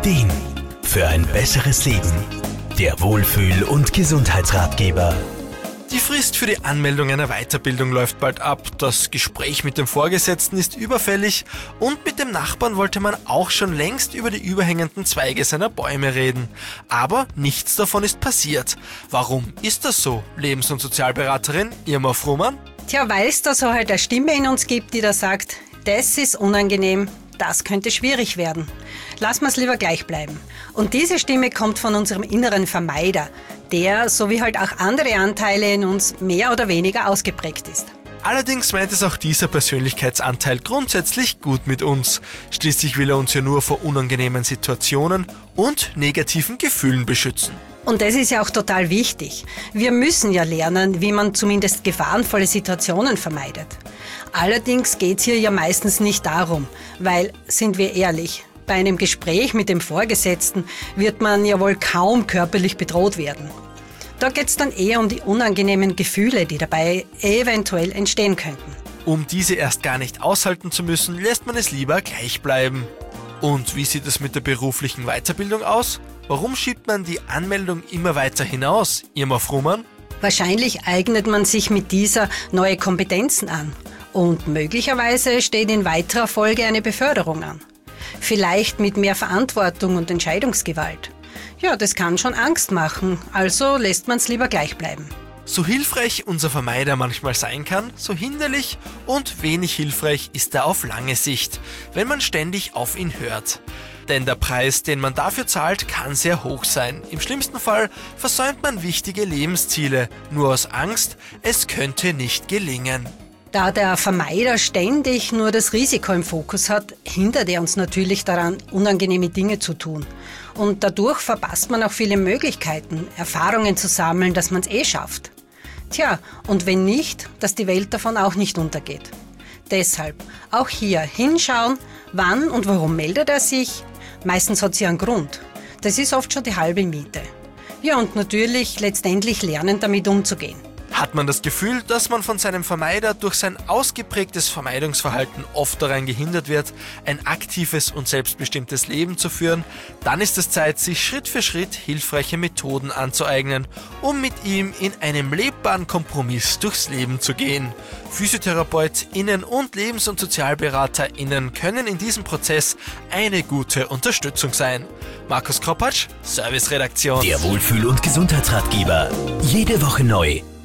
Ideen für ein besseres Leben. Der Wohlfühl- und Gesundheitsratgeber. Die Frist für die Anmeldung einer Weiterbildung läuft bald ab, das Gespräch mit dem Vorgesetzten ist überfällig und mit dem Nachbarn wollte man auch schon längst über die überhängenden Zweige seiner Bäume reden. Aber nichts davon ist passiert. Warum ist das so? Lebens- und Sozialberaterin Irma Frumann? Tja, weil es da so halt eine Stimme in uns gibt, die da sagt, das ist unangenehm, das könnte schwierig werden. Lass mal's lieber gleich bleiben. Und diese Stimme kommt von unserem inneren Vermeider, der, so wie halt auch andere Anteile in uns, mehr oder weniger ausgeprägt ist. Allerdings meint es auch dieser Persönlichkeitsanteil grundsätzlich gut mit uns. Schließlich will er uns ja nur vor unangenehmen Situationen und negativen Gefühlen beschützen. Und das ist ja auch total wichtig. Wir müssen ja lernen, wie man zumindest gefahrenvolle Situationen vermeidet. Allerdings geht's hier ja meistens nicht darum, weil, sind wir ehrlich, bei einem Gespräch mit dem Vorgesetzten wird man ja wohl kaum körperlich bedroht werden. Da geht's dann eher um die unangenehmen Gefühle, die dabei eventuell entstehen könnten. Um diese erst gar nicht aushalten zu müssen, lässt man es lieber gleich bleiben. Und wie sieht es mit der beruflichen Weiterbildung aus? Warum schiebt man die Anmeldung immer weiter hinaus, Irma Frumann? Wahrscheinlich eignet man sich mit dieser neue Kompetenzen an. Und möglicherweise steht in weiterer Folge eine Beförderung an. Vielleicht mit mehr Verantwortung und Entscheidungsgewalt. Ja, das kann schon Angst machen, also lässt man es lieber gleich bleiben. So hilfreich unser Vermeider manchmal sein kann, so hinderlich und wenig hilfreich ist er auf lange Sicht, wenn man ständig auf ihn hört. Denn der Preis, den man dafür zahlt, kann sehr hoch sein. Im schlimmsten Fall versäumt man wichtige Lebensziele, nur aus Angst, es könnte nicht gelingen. Da der Vermeider ständig nur das Risiko im Fokus hat, hindert er uns natürlich daran, unangenehme Dinge zu tun. Und dadurch verpasst man auch viele Möglichkeiten, Erfahrungen zu sammeln, dass man es schafft. Tja, und wenn nicht, dass die Welt davon auch nicht untergeht. Deshalb auch hier hinschauen, wann und warum meldet er sich. Meistens hat sie einen Grund. Das ist oft schon die halbe Miete. Ja, und natürlich letztendlich lernen, damit umzugehen. Hat man das Gefühl, dass man von seinem Vermeider durch sein ausgeprägtes Vermeidungsverhalten oft daran gehindert wird, ein aktives und selbstbestimmtes Leben zu führen, dann ist es Zeit, sich Schritt für Schritt hilfreiche Methoden anzueignen, um mit ihm in einem lebbaren Kompromiss durchs Leben zu gehen. PhysiotherapeutInnen und Lebens- und SozialberaterInnen können in diesem Prozess eine gute Unterstützung sein. Markus Kropatsch, Serviceredaktion. Der Wohlfühl- und Gesundheitsratgeber. Jede Woche neu.